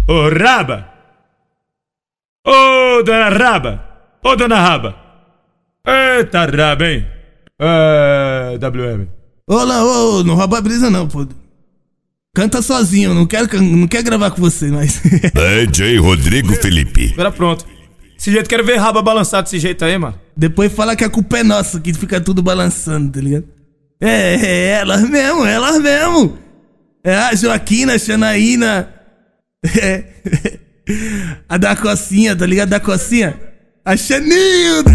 Ô Raba! Ô dona Raba! Ô dona Raba! Eita Raba, hein? WM. Olá, ô, não rouba a brisa não, pô. Canta sozinho, não quero gravar com você, mas... DJ Rodrigo Felipe. Agora pronto. Desse jeito, quero ver Raba balançar desse jeito aí, mano. Depois fala que a culpa é nossa, que fica tudo balançando, tá ligado? Elas mesmo. É a Joaquina, a Xanaína. A da Cocinha, tá ligado? Da Cocinha. A Xanilda.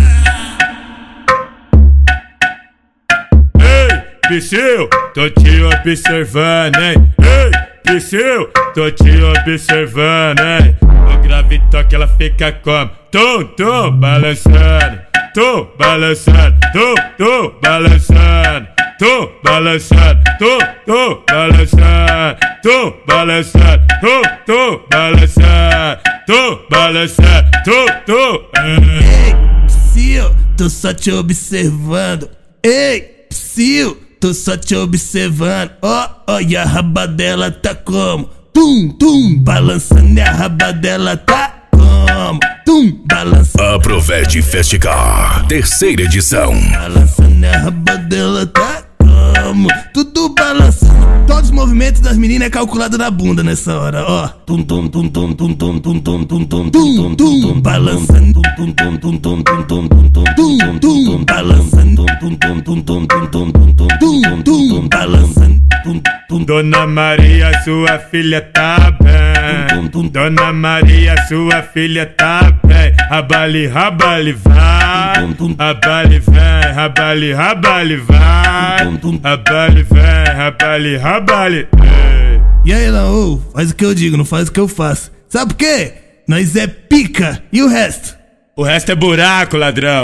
Ei, Psyu, tô te observando, hein? Ei, Psyu, tô te observando, hein? O grave toque, ela fica como? Tum, balançando. Tum, balançando. Tum, balançando. Tum, balançando. Tum, balançando. Tum, balançando. Tum, balançando. Tum, balançando. Tum. Ei, Psyu, tô só te observando. Ei, Psyu, tô só te observando. Ó, e a raba dela tá como? Tum, balançando, e a raba dela tá como? Tum, balançando. Aprovete Festicar, terceira edição. Balançando, a raba dela tá como? Tudo balançando. Todos os movimentos das meninas é calculado na bunda nessa hora, ó. Tum, balançando. Balançando. Balançando. Dona Maria, sua filha tá bem. Dona Maria, sua filha tá bem. Rabali, vai. Rabali, vem. Rabali, vai. Rabali. E aí, não, faz o que eu digo, não faz o que eu faço. Sabe por quê? Nós é pica. E o resto? O resto é buraco, ladrão.